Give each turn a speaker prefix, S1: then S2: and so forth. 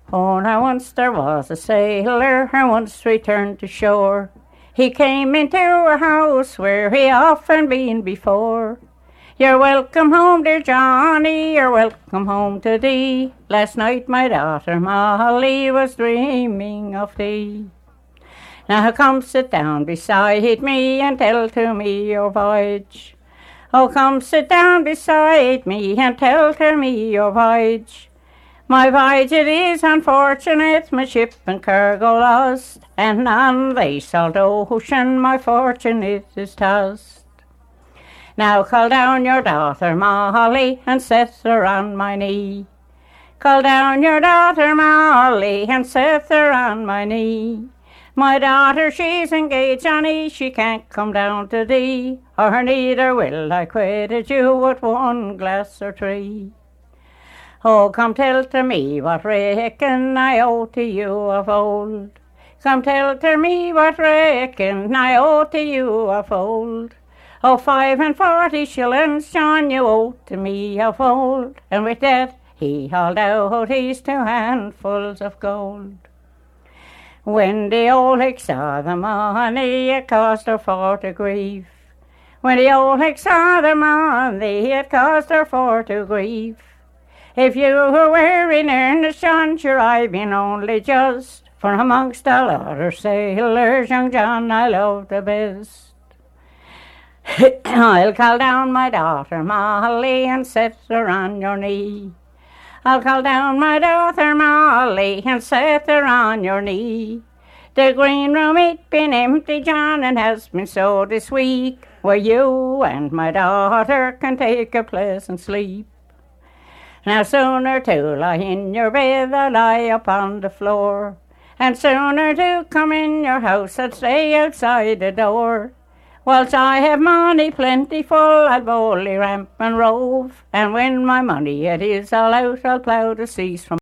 S1: Oh, now once there was a sailor, and once returned to shore. He came into a house where he often been before. You're welcome home, dear Johnny, you're welcome home to thee. Last night my daughter Molly was dreaming of thee. Now come sit down beside me and tell to me your voyage. Oh, come sit down beside me and tell to me your voyage. My voyage it is unfortunate, my ship and cargo lost, and on the salt ocean my fortune it is tossed. Now call down your daughter Molly and set her on my knee. Call down your daughter Molly and set her on my knee. My daughter she's engaged, Johnny, she can't come down to thee, or neither will I quit you with one glass or three. Oh, come tell to me what reckon I owe to you of old. Come tell to me what reckon I owe to you of old. Oh, 45 shillings, John, you owe to me of old. And with that he hauled out his 2 handfuls of gold. When the old hick saw the money, it caused her for to grieve. When the old hick saw the money, it caused her for to grieve. If you were in earnest, John, sure I've been only just, for amongst all other sailors, young John I love the best. I'll call down my daughter Molly and set her on your knee. I'll call down my daughter Molly and set her on your knee. The green room it been empty, John, and has been so this week, where you and my daughter can take a pleasant sleep. Now sooner to lie in your bed than lie upon the floor, and sooner to come in your house than stay outside the door. Whilst I have money plentiful, I'll boldly ramp and rove, and when my money it is all out, I'll plough the seas from